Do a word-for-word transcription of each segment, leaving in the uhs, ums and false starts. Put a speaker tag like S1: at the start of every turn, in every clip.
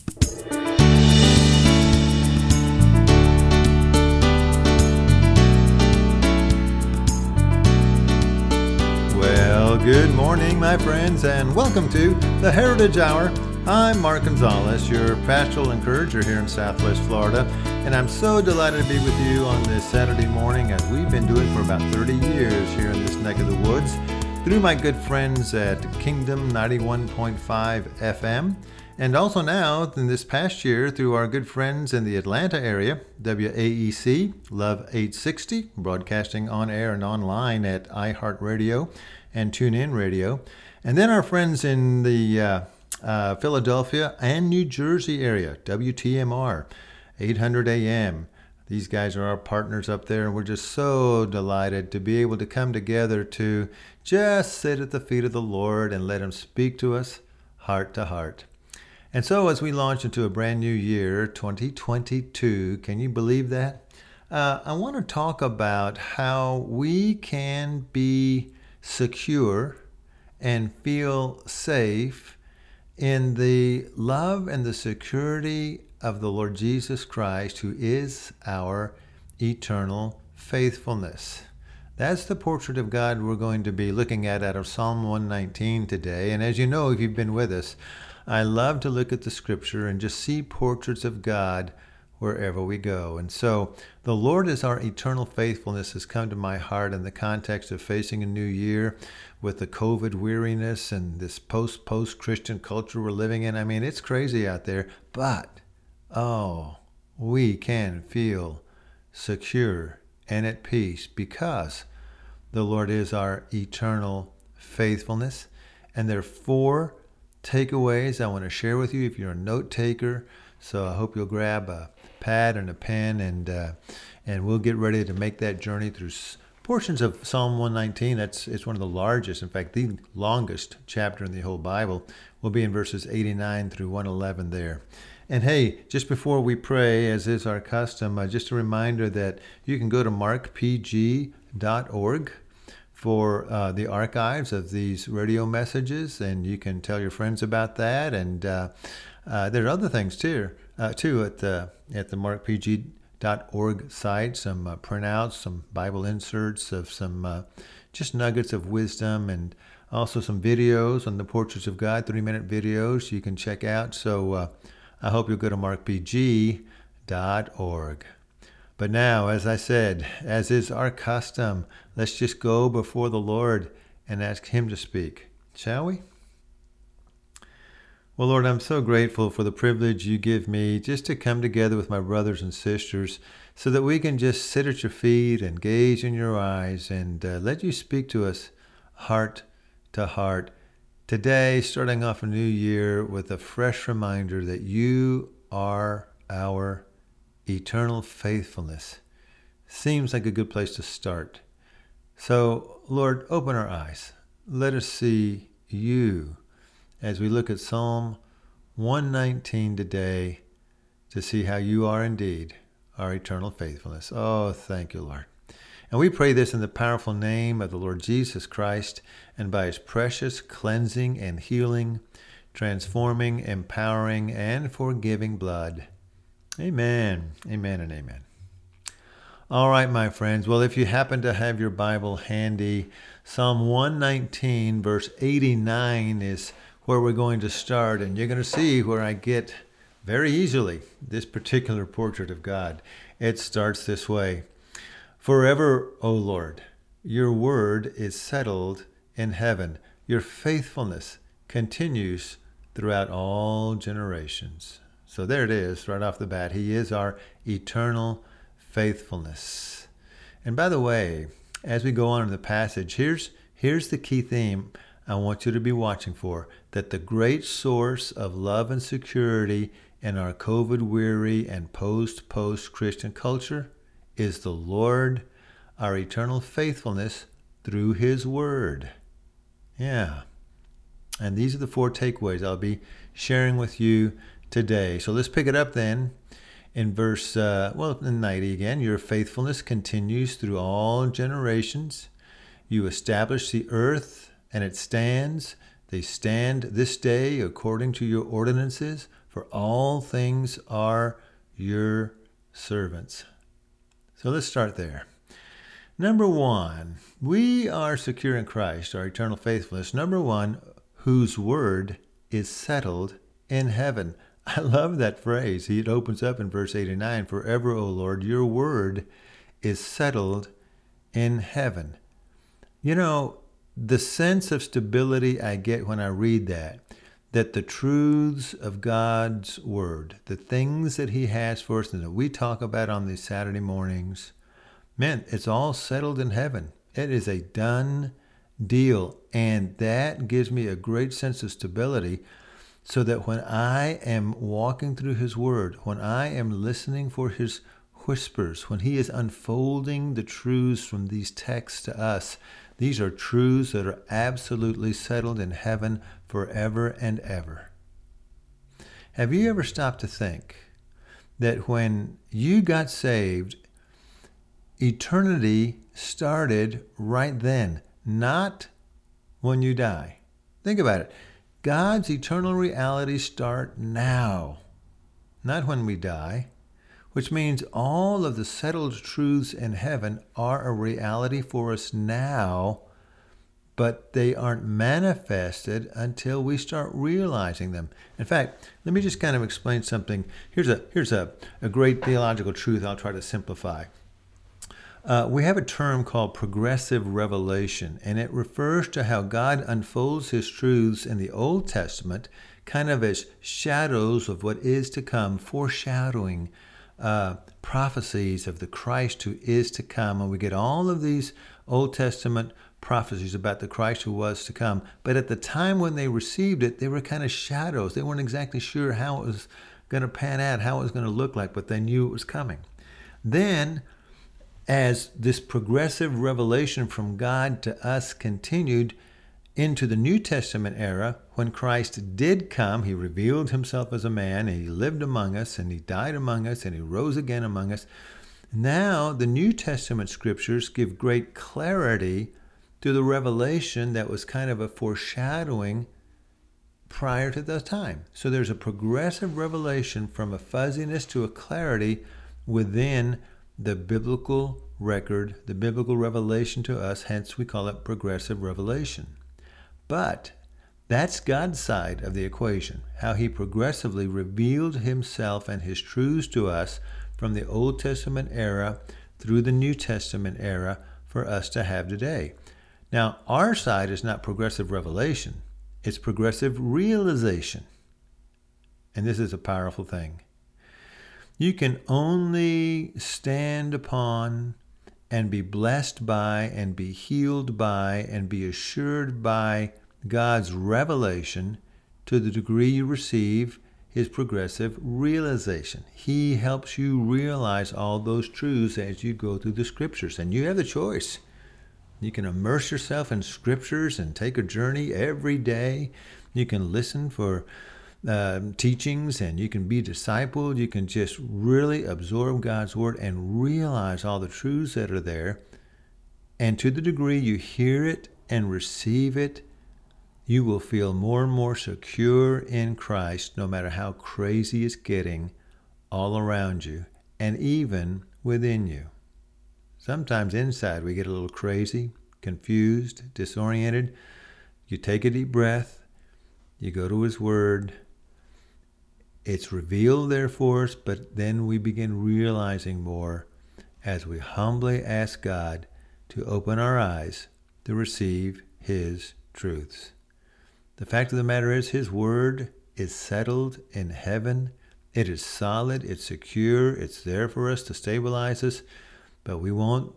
S1: Well, good morning, my friends, and welcome to the Heritage Hour. I'm Mark Gonzalez, your pastoral encourager here in Southwest Florida, and I'm so delighted to be with you on this Saturday morning, as we've been doing for about thirty years here in this neck of the woods, through my good friends at Kingdom ninety-one point five F M, and also now, in this past year, through our good friends in the Atlanta area, W A E C, Love eight sixty, broadcasting on air and online at iHeartRadio and TuneIn Radio. And then our friends in the uh, uh, Philadelphia and New Jersey area, W T M R, eight hundred A M. These guys are our partners up there, and we're just so delighted to be able to come together to just sit at the feet of the Lord and let Him speak to us heart to heart. And so as we launch into a brand new year, twenty twenty-two, can you believe that? Uh, I want to talk about how we can be secure and feel safe in the love and the security of the Lord Jesus Christ, who is our eternal faithfulness. That's the portrait of God we're going to be looking at out of Psalm one nineteen today. And as you know, if you've been with us, I love to look at the scripture and just see portraits of God wherever we go. And so the Lord is our eternal faithfulness has come to my heart in the context of facing a new year with the COVID weariness and this post-post-Christian culture we're living in. I mean, it's crazy out there, but, oh, we can feel secure and at peace because the Lord is our eternal faithfulness. And there are four takeaways I want to share with you if you're a note taker. So I hope you'll grab a pad and a pen, and uh, and we'll get ready to make that journey through s- portions of Psalm one nineteen. That's it's one of the largest, in fact, the longest chapter in the whole Bible. Will be in verses eighty-nine through one eleven there. And hey, just before we pray, as is our custom, uh, just a reminder that you can go to mark p g dot org for uh, the archives of these radio messages, and you can tell your friends about that. And uh, uh, there are other things too, uh, too at the at the mark p g dot org site. Some uh, printouts, some Bible inserts of some uh, just nuggets of wisdom, and also some videos on the portraits of God, three-minute videos you can check out. So uh, I hope you'll go to mark p g dot org. But now, as I said, as is our custom, let's just go before the Lord and ask Him to speak, shall we? Well, Lord, I'm so grateful for the privilege you give me just to come together with my brothers and sisters so that we can just sit at your feet and gaze in your eyes and uh, let you speak to us heart to heart. Today, starting off a new year with a fresh reminder that you are our eternal faithfulness. Seems like a good place to start. So, Lord, open our eyes. Let us see you as we look at Psalm one nineteen today to see how you are indeed our eternal faithfulness. Oh, thank you, Lord. And we pray this in the powerful name of the Lord Jesus Christ and by His precious cleansing and healing, transforming, empowering, and forgiving blood. Amen. Amen and amen. All right, my friends. Well, if you happen to have your Bible handy, Psalm one nineteen, verse eighty-nine is where we're going to start. And you're going to see where I get very easily this particular portrait of God. It starts this way. Forever, O Lord, your word is settled in heaven. Your faithfulness continues throughout all generations. So there it is, right off the bat. He is our eternal faithfulness. And by the way, as we go on in the passage, here's here's the key theme I want you to be watching for, that the great source of love and security in our COVID-weary and post-post-Christian culture is the Lord, our eternal faithfulness through His Word. Yeah. And these are the four takeaways I'll be sharing with you today. So let's pick it up then in verse, uh, well, in ninety again. Your faithfulness continues through all generations. You establish the earth and it stands. They stand this day according to your ordinances, for all things are your servants. So let's start there. Number one, we are secure in Christ, our eternal faithfulness. Number one, whose word is settled in heaven. I love that phrase. It opens up in verse eighty-nine, forever, O Lord, your word is settled in heaven. You know, the sense of stability I get when I read that, that the truths of God's word, the things that he has for us and that we talk about on these Saturday mornings, man, it's all settled in heaven. It is a done deal. And that gives me a great sense of stability so that when I am walking through his word, when I am listening for his whispers, when he is unfolding the truths from these texts to us, these are truths that are absolutely settled in heaven forever and ever. Have you ever stopped to think that when you got saved, eternity started right then, not when you die? Think about it. God's eternal realities start now, not when we die, which means all of the settled truths in heaven are a reality for us now, but they aren't manifested until we start realizing them. In fact, let me just kind of explain something. Here's a here's a, a great theological truth I'll try to simplify. Uh, we have a term called progressive revelation, and it refers to how God unfolds his truths in the Old Testament kind of as shadows of what is to come, foreshadowing uh, prophecies of the Christ who is to come. And we get all of these Old Testament prophecies about the Christ who was to come. But at the time when they received it, they were kind of shadows. They weren't exactly sure how it was going to pan out, how it was going to look like, but they knew it was coming. Then, as this progressive revelation from God to us continued into the New Testament era, when Christ did come, he revealed himself as a man, and he lived among us, and he died among us, and he rose again among us. Now, the New Testament scriptures give great clarity to the revelation that was kind of a foreshadowing prior to the time. So there's a progressive revelation from a fuzziness to a clarity within the biblical record, the biblical revelation to us, hence we call it progressive revelation. But that's God's side of the equation, how he progressively revealed himself and his truths to us from the Old Testament era through the New Testament era for us to have today. Now, our side is not progressive revelation, it's progressive realization. And this is a powerful thing. You can only stand upon and be blessed by and be healed by and be assured by God's revelation to the degree you receive his progressive realization. He helps you realize all those truths as you go through the scriptures. And you have the choice. You can immerse yourself in scriptures and take a journey every day. You can listen for Uh, teachings, and you can be discipled. You can just really absorb God's word and realize all the truths that are there. And to the degree you hear it and receive it, you will feel more and more secure in Christ, no matter how crazy it's getting all around you and even within you. Sometimes inside we get a little crazy, confused, disoriented. You take a deep breath, you go to his word. It's revealed there for us, but then we begin realizing more as we humbly ask God to open our eyes to receive his truths. The fact of the matter is, his word is settled in heaven. It is solid, it's secure, it's there for us to stabilize us, but we won't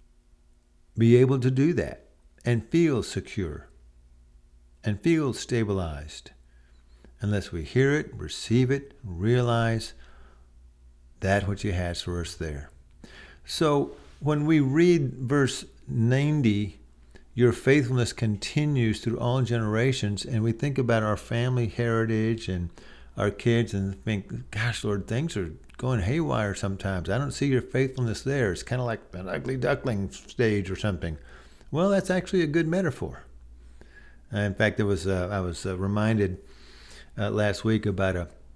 S1: be able to do that and feel secure and feel stabilized unless we hear it, receive it, realize that which he has for us there. So when we read verse ninety, your faithfulness continues through all generations, and we think about our family heritage and our kids and think, gosh, Lord, things are going haywire sometimes. I don't see your faithfulness there. It's kind of like an ugly duckling stage or something. Well, that's actually a good metaphor. Uh, in fact, there was uh, I was uh, reminded Uh, last week about a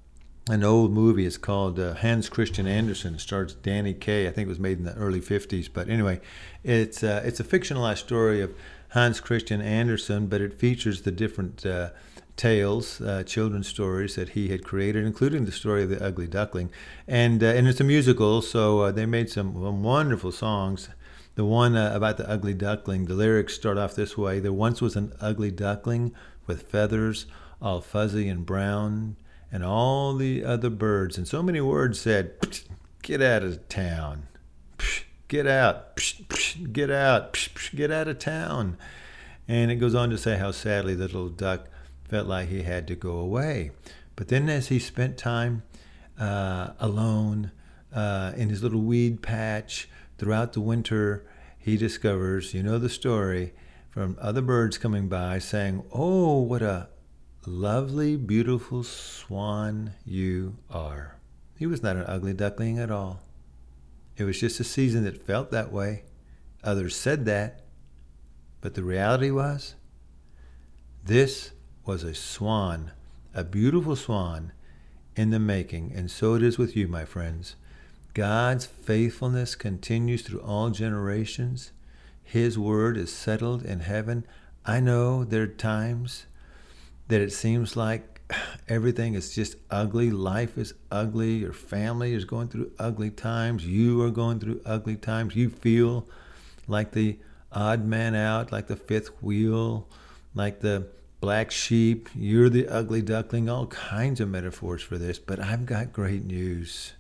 S1: an old movie. It's called uh, Hans Christian Andersen. It stars Danny Kaye. I think it was made in the early fifties. But anyway, it's uh, it's a fictionalized story of Hans Christian Andersen, but it features the different uh, tales, uh, children's stories that he had created, including the story of the Ugly Duckling. And uh, and it's a musical, so uh, they made some wonderful songs. The one uh, about the ugly duckling, the lyrics start off this way. There once was an ugly duckling with feathers all fuzzy and brown, and all the other birds in so many words said, "Get out of town. Get out. Get out. Get out of town." And it goes on to say how sadly the little duck felt like he had to go away. But then as he spent time uh, alone uh, in his little weed patch throughout the winter, he discovers, you know the story, from other birds coming by saying, "Oh, what a lovely, beautiful swan you are." He was not an ugly duckling at all. It was just a season that felt that way. Others said that. But the reality was, this was a swan, a beautiful swan in the making. And so it is with you, my friends. God's faithfulness continues through all generations. His word is settled in heaven. I know there are times that it seems like everything is just ugly. Life is ugly. Your family is going through ugly times. You are going through ugly times. You feel like the odd man out, like the fifth wheel, like the black sheep. You're the ugly duckling. All kinds of metaphors for this. But I've got great news.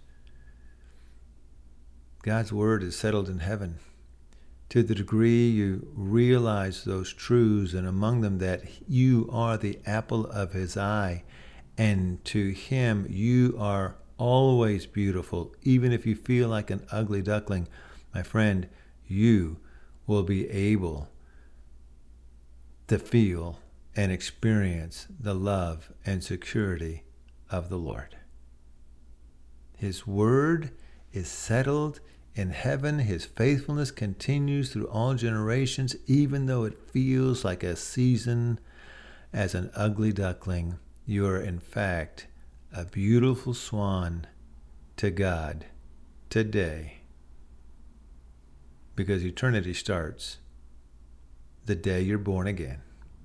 S1: God's word is settled in heaven. To the degree you realize those truths, and among them that you are the apple of his eye, and to him you are always beautiful, even if you feel like an ugly duckling, my friend, you will be able to feel and experience the love and security of the Lord. His word is settled in heaven. His faithfulness continues through all generations, even though it feels like a season as an ugly duckling. You are, in fact, a beautiful swan to God today, because eternity starts the day you're born again.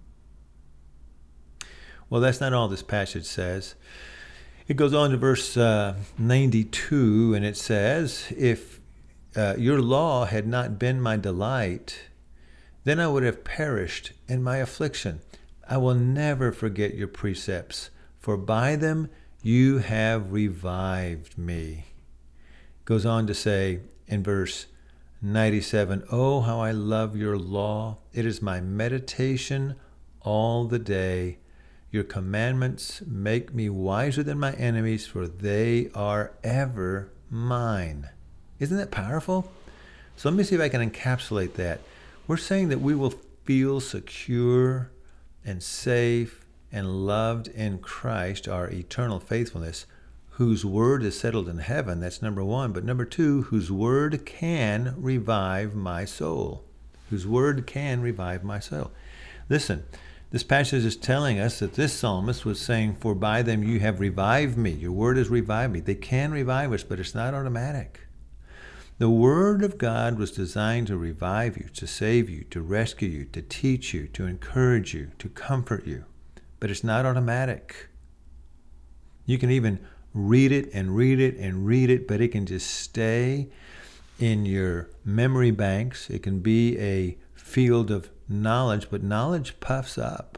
S1: Well, that's not all this passage says. It goes on to verse uh, ninety-two, and it says, "If Uh, your law had not been my delight, then I would have perished in my affliction. I will never forget your precepts, for by them you have revived me." Goes on to say in verse ninety-seven, "Oh, how I love your law. It is my meditation all the day. Your commandments make me wiser than my enemies, for they are ever mine." Isn't that powerful? So let me see if I can encapsulate that. We're saying that we will feel secure and safe and loved in Christ, our eternal faithfulness, whose word is settled in heaven. That's number one. But number two, whose word can revive my soul. Whose word can revive my soul. Listen, this passage is telling us that this psalmist was saying, "For by them you have revived me." Your word has revived me. They can revive us, but it's not automatic. The Word of God was designed to revive you, to save you, to rescue you, to teach you, to encourage you, to comfort you. But it's not automatic. You can even read it and read it and read it, but it can just stay in your memory banks. It can be a field of knowledge, but knowledge puffs up.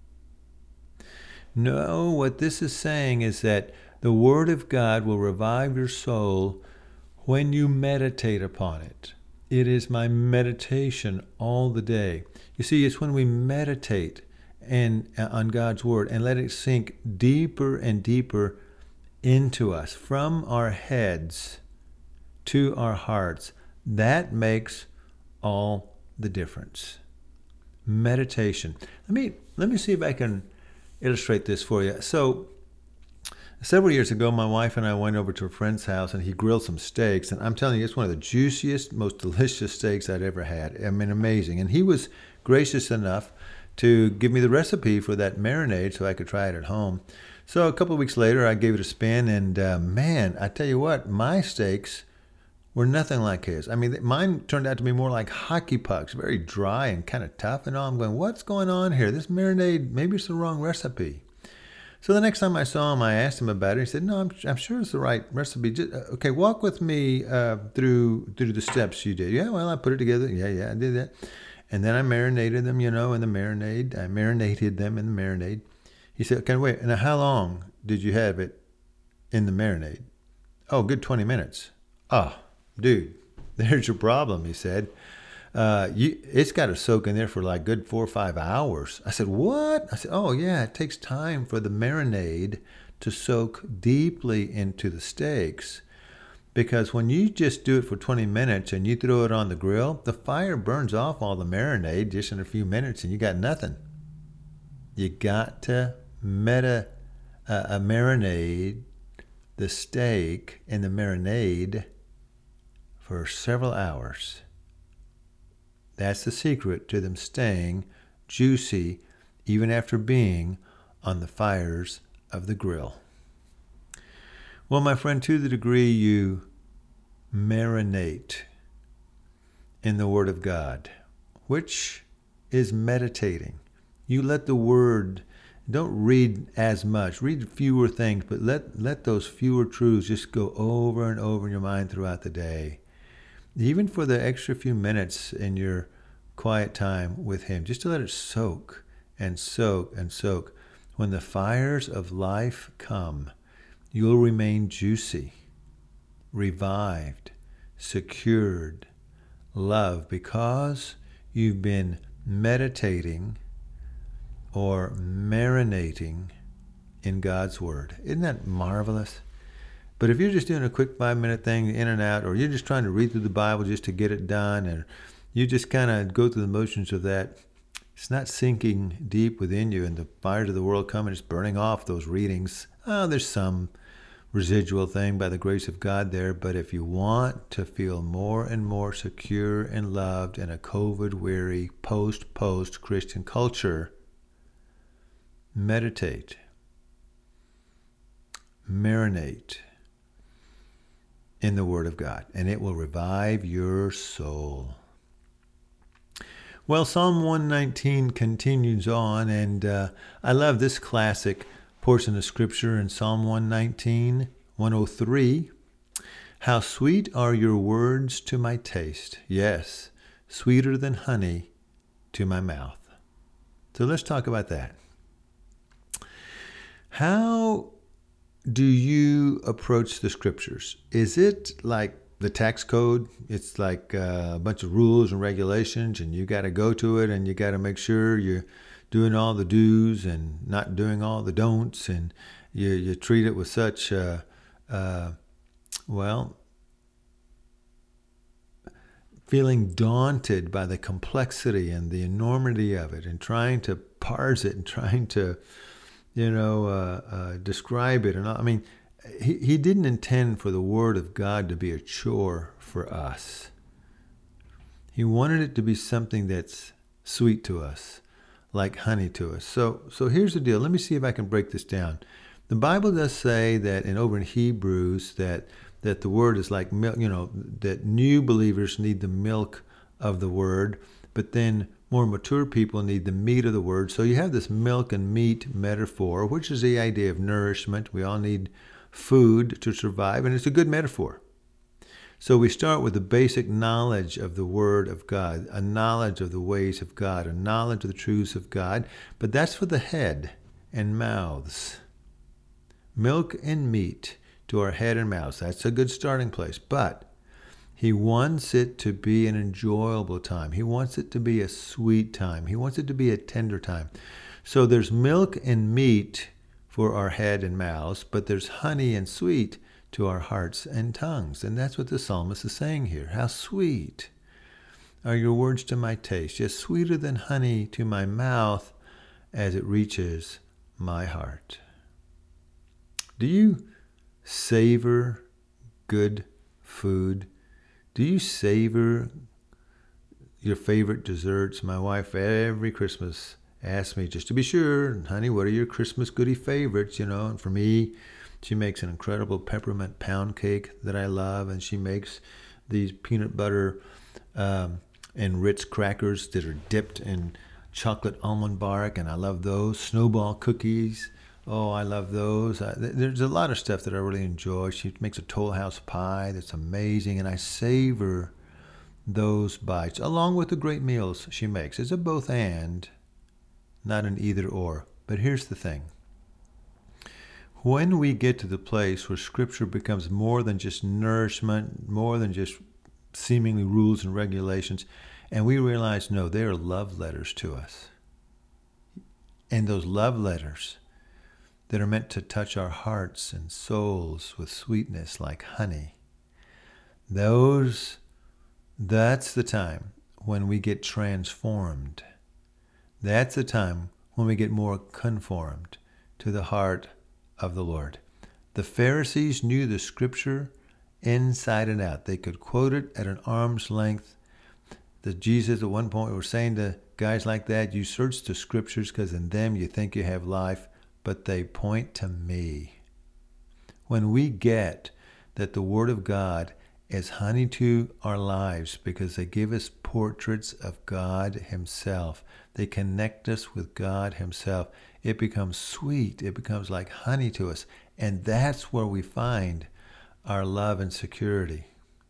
S1: No, what this is saying is that the Word of God will revive your soul when you meditate upon it. It is my meditation all the day. You see, it's when we meditate and uh, on God's word and let it sink deeper and deeper into us, from our heads to our hearts. That makes all the difference. Meditation. Let me let me see if I can illustrate this for you. So, several years ago, my wife and I went over to a friend's house, and he grilled some steaks. And I'm telling you, it's one of the juiciest, most delicious steaks I'd ever had. I mean, amazing. And he was gracious enough to give me the recipe for that marinade so I could try it at home. So a couple of weeks later, I gave it a spin, and uh, man, I tell you what, my steaks were nothing like his. I mean, mine turned out to be more like hockey pucks, very dry and kind of tough and all. I'm going, what's going on here? This marinade, maybe it's the wrong recipe. So the next time I saw him, I asked him about it. He said, no, I'm, I'm sure it's the right recipe. Just, uh, okay, walk with me uh, through through the steps you did. Yeah, well, I put it together. Yeah, yeah, I did that. And then I marinated them, you know, in the marinade. I marinated them in the marinade. He said, okay, wait, now how long did you have it in the marinade? Oh, good twenty minutes. Oh, dude, there's your problem, he said. Uh, you, it's got to soak in there for like good four or five hours. I said, what? I said, oh, yeah, it takes time for the marinade to soak deeply into the steaks. Because when you just do it for twenty minutes and you throw it on the grill, the fire burns off all the marinade just in a few minutes and you got nothing. You got to meta, uh, a marinade the steak in the marinade for several hours. That's the secret to them staying juicy even after being on the fires of the grill. Well, my friend, to the degree you marinate in the Word of God, which is meditating, you let the Word, don't read as much, read fewer things, but let, let those fewer truths just go over and over in your mind throughout the day. Even for the extra few minutes in your quiet time with Him, just to let it soak and soak and soak. When the fires of life come, you'll remain juicy, revived, secured, loved, because you've been meditating or marinating in God's Word. Isn't that marvelous? But if you're just doing a quick five-minute thing in and out, or you're just trying to read through the Bible just to get it done, and you just kind of go through the motions of that, it's not sinking deep within you, and the fires of the world come and it's burning off those readings. Oh, there's some residual thing by the grace of God there, but if you want to feel more and more secure and loved in a COVID-weary, post-post Christian culture, meditate, marinate in the Word of God, and it will revive your soul. Well, Psalm one nineteen continues on, and uh, I love this classic portion of Scripture in Psalm one nineteen, one oh three. How sweet are your words to my taste. Yes, sweeter than honey to my mouth. So let's talk about that. How do you approach the Scriptures? Is it like the tax code? It's like a bunch of rules and regulations, and you got to go to it, and you got to make sure you're doing all the do's and not doing all the don'ts, and you you treat it with such, uh, uh, well, feeling daunted by the complexity and the enormity of it, and trying to parse it and trying to, you know, uh, uh, describe it. And I mean, he, he didn't intend for the Word of God to be a chore for us. He wanted it to be something that's sweet to us, like honey to us. So, so here's the deal. Let me see if I can break this down. The Bible does say that, and over in Hebrews, that that the Word is like milk. You know, that new believers need the milk of the Word, but then more mature people need the meat of the Word. So you have this milk and meat metaphor, which is the idea of nourishment. We all need food to survive, and it's a good metaphor. So we start with the basic knowledge of the Word of God, a knowledge of the ways of God, a knowledge of the truths of God, but that's for the head and mouths. Milk and meat to our head and mouths. That's a good starting place, but He wants it to be an enjoyable time. He wants it to be a sweet time. He wants it to be a tender time. So there's milk and meat for our head and mouths, but there's honey and sweet to our hearts and tongues. And that's what the psalmist is saying here. How sweet are your words to my taste, yes, sweeter than honey to my mouth as it reaches my heart. Do you savor good food? Do you savor your favorite desserts? My wife, every Christmas, asked me just to be sure, honey, what are your Christmas goodie favorites? You know, and for me, she makes an incredible peppermint pound cake that I love, and she makes these peanut butter um, and Ritz crackers that are dipped in chocolate almond bark, and I love those. Snowball cookies. Oh, I love those. I, there's a lot of stuff that I really enjoy. She makes a Toll House pie that's amazing, and I savor those bites along with the great meals she makes. It's a both and, not an either or. But here's the thing. When we get to the place where Scripture becomes more than just nourishment, more than just seemingly rules and regulations, and we realize, no, they are love letters to us. And those love letters that are meant to touch our hearts and souls with sweetness like honey, those, that's the time when we get transformed. That's the time when we get more conformed to the heart of the Lord. The Pharisees knew the Scripture inside and out. They could quote it at an arm's length. The Jesus at one point was saying to guys like that, you search the Scriptures because in them you think you have life, but they point to me. When we get that the Word of God is honey to our lives because they give us portraits of God Himself, they connect us with God Himself, it becomes sweet. It becomes like honey to us. And that's where we find our love and security.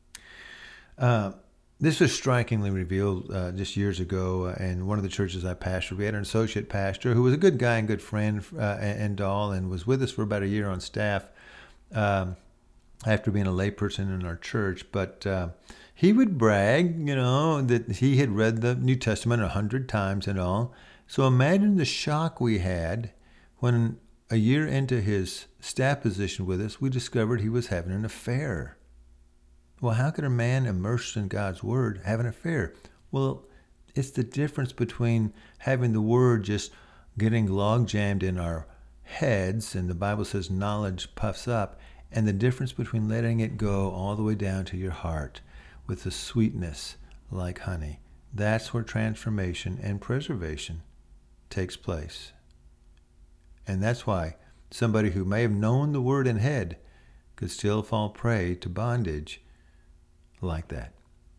S1: Uh, this was strikingly revealed uh, just years ago uh, in one of the churches I pastored. We had an associate pastor who was a good guy and good friend uh, and all, and was with us for about a year on staff um, after being a layperson in our church. But uh, he would brag, you know, that he had read the New Testament a hundred times and all. So imagine the shock we had when a year into his staff position with us, we discovered he was having an affair. Well, how could a man immersed in God's Word have an affair? Well, it's the difference between having the Word just getting log jammed in our heads, and the Bible says knowledge puffs up, and the difference between letting it go all the way down to your heart with the sweetness like honey. That's where transformation and preservation takes place. And that's why somebody who may have known the Word in head could still fall prey to bondage like that.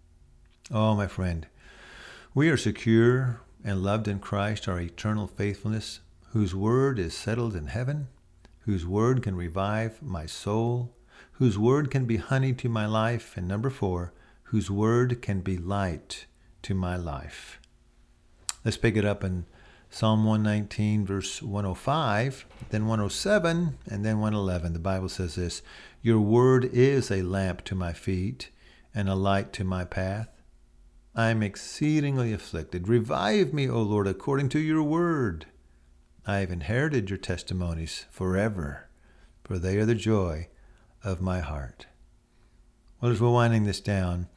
S1: Oh, my friend, we are secure and loved in Christ, our eternal faithfulness, whose Word is settled in heaven, whose Word can revive my soul, whose Word can be honey to my life, and number four, whose Word can be light to my life. Let's pick it up in Psalm one nineteen, verse one oh five, then one oh seven, and then one eleven. The Bible says this, your word is a lamp to my feet and a light to my path. I am exceedingly afflicted. Revive me, O Lord, according to your word. I have inherited your testimonies forever, for they are the joy of my heart. Well, as we're winding this down,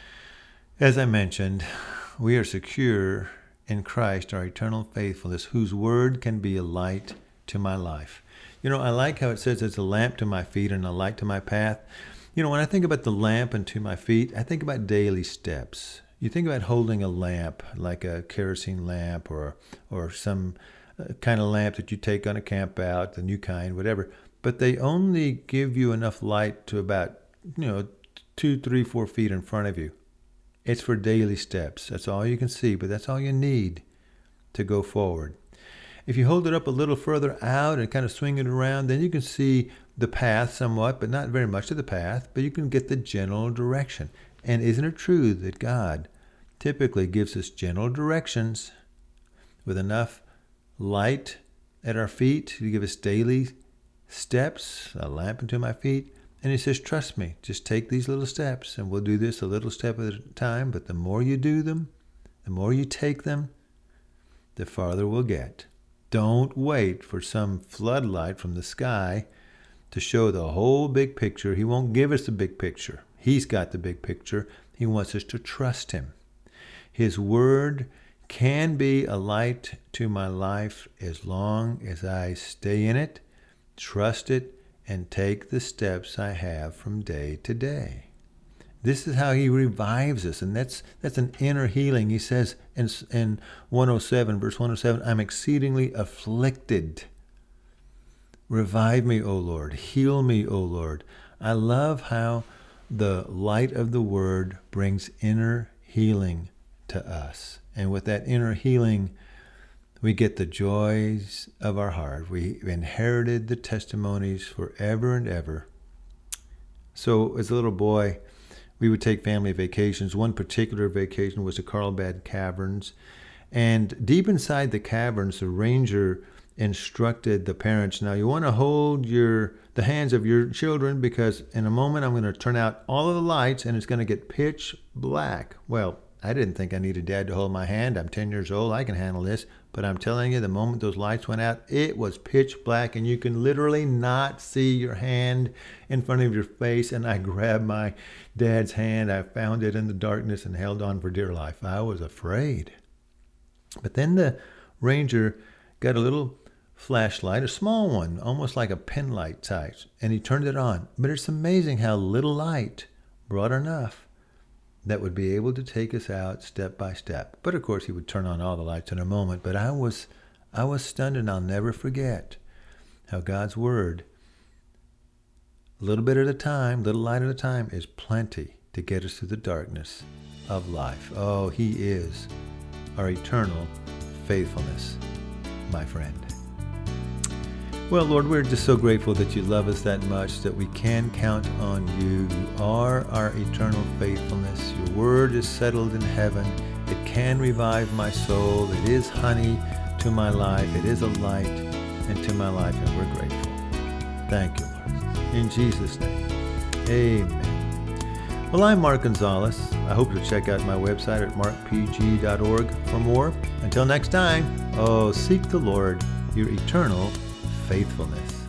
S1: as I mentioned, we are secure in Christ, our eternal faithfulness, whose word can be a light to my life. You know, I like how it says it's a lamp to my feet and a light to my path. You know, when I think about the lamp and to my feet, I think about daily steps. You think about holding a lamp, like a kerosene lamp or or some kind of lamp that you take on a camp out, the new kind, whatever. But they only give you enough light to about, you know, two, three, four feet in front of you. It's for daily steps. That's all you can see, but that's all you need to go forward. If you hold it up a little further out and kind of swing it around, then you can see the path somewhat, but not very much of the path, but you can get the general direction. And isn't it true that God typically gives us general directions with enough light at our feet to give us daily steps, a lamp unto my feet? And he says, trust me, just take these little steps, and we'll do this a little step at a time, but the more you do them, the more you take them, the farther we'll get. Don't wait for some floodlight from the sky to show the whole big picture. He won't give us the big picture. He's got the big picture. He wants us to trust him. His word can be a light to my life as long as I stay in it, trust it, and take the steps I have from day to day. This is how he revives us, and that's that's an inner healing. He says in, in one oh seven, verse one oh seven, I'm exceedingly afflicted. Revive me, O Lord. Heal me, O Lord. I love how the light of the word brings inner healing to us. And with that inner healing, we get the joys of our heart. We inherited the testimonies forever and ever. So as a little boy, we would take family vacations. One particular vacation was to Carlsbad Caverns. And deep inside the caverns, the ranger instructed the parents, now you want to hold your the hands of your children, because in a moment I'm going to turn out all of the lights and it's going to get pitch black. Well, I didn't think I needed Dad to hold my hand. I'm ten years old. I can handle this. But I'm telling you, the moment those lights went out, it was pitch black, and you can literally not see your hand in front of your face. And I grabbed my dad's hand. I found it in the darkness and held on for dear life. I was afraid. But then the ranger got a little flashlight, a small one, almost like a pen light size, and he turned it on. But it's amazing how little light brought enough that would be able to take us out step by step. But of course, he would turn on all the lights in a moment. But I was, I was stunned, and I'll never forget how God's word, a little bit at a time, little light at a time, is plenty to get us through the darkness of life. Oh, he is our eternal faithfulness, my friend. Well, Lord, we're just so grateful that you love us that much, that we can count on you. You are our eternal faithfulness. Your word is settled in heaven. It can revive my soul. It is honey to my life. It is a light into my life, and we're grateful. Thank you, Lord. In Jesus' name, amen. Well, I'm Mark Gonzalez. I hope you'll check out my website at mark p g dot org for more. Until next time, oh, seek the Lord, your eternal faithfulness.